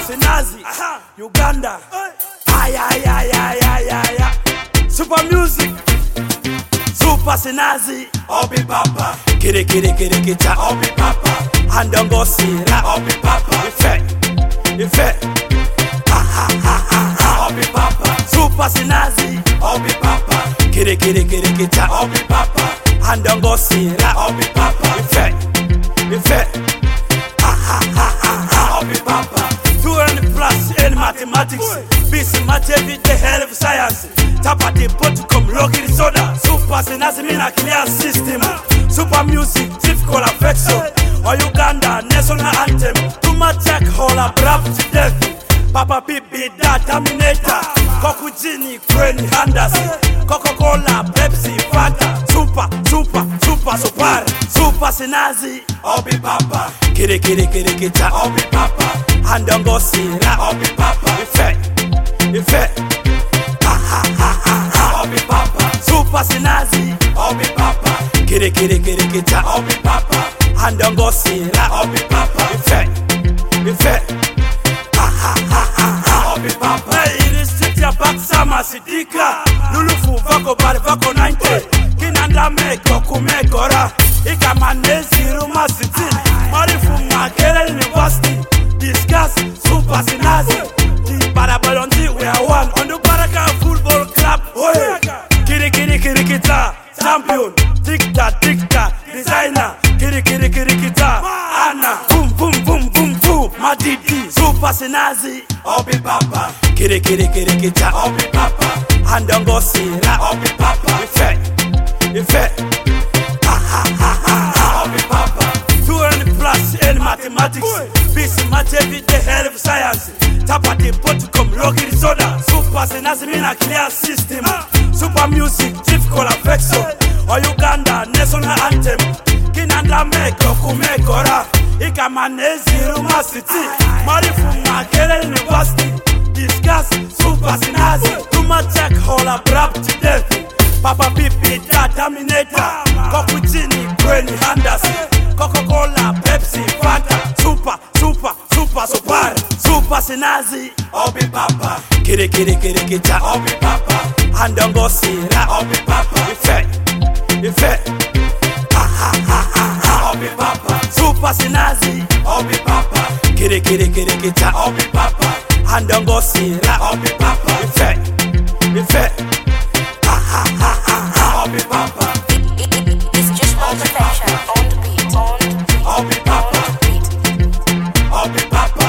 Sinazi, Uganda. Ay, ay, ay, ay, ay, ay, ay. Super music. Super Sinazi. Obi Papa. Kiri kiri kiri kita. Obi Papa. Andongo sira. Obi Papa. Ife. Obi Papa. Super Sinazi. Obi Papa. Kiri kiri kiri kita. Obi Papa. Andongo sira. Obi Papa. Ife. Obi Papa. 200 plus in mathematics. Busy math every day, hell of science. Tapati Potucom, Loki Soda. Super Sinazi mina clear system. Super music, difficult affection. Or Uganda, national anthem. Too much jack hall, abrupt to death. Papa Pipi, da Terminator. Kokujini, Crane, Handers. Coca-Cola, Pepsi, Fanta. Super. Super Sinazi. Obi Papa. Kiri kiri kiri kita. Obi Papa. Andongo sira. Obi Papa. Ife. Obi Papa. Super Sinazi. Obi Papa. Kiri kiri kiri kita. Obi Papa. Andongo sira. Obi Papa. Ife. Obi Papa. Hey, illustrate your back sama sidika. Lulufu vako bari vako 90. Kinanda meko kumekora. Ikamanezi ruma city. Marifu Makerere University. Discuss Super Sinazi. The Barabalonzi we are one. On the Baraka Football Club. Oye. Kiri kiri kiri kita. Champion. Dicta. Designer. Kiri kiri kiri kita. Anna. Boom. Madidi. Super Sinazi. Obi Papa. Kiri kiri kiri kita. Obi Papa. Andongo sira. Obi Papa. Ife. Obi Papa. 200 plus in mathematics. Busy math every day, hell of science. Tapati Potucom, Loki Soda. Super Sinazi mina clear system. Super music, difficult affection. Or Uganda, national anthem. Kinanda meko kumekora. Ikamanezi ruma city. Marifu Makerere University. Discuss Super Sinazi. Too much jack hall, abrupt to death. Papa Pipi, da Terminator. Kokujini, Crane, Handers. Coca-Cola, Pepsi, Fanta. Super Sinazi. Obi Papa. Kiri kiri kiri kita. Obi Papa. Andongo sira. Obi Papa. Ife. Obi Papa. Super Sinazi. Obi Papa. Kiri kiri kiri kita. Obi Papa. Andongo sira. Obi Papa. Ife. Obi Papa. It's just perfection on the beat. Obi Papa. On the beat. Obi Papa.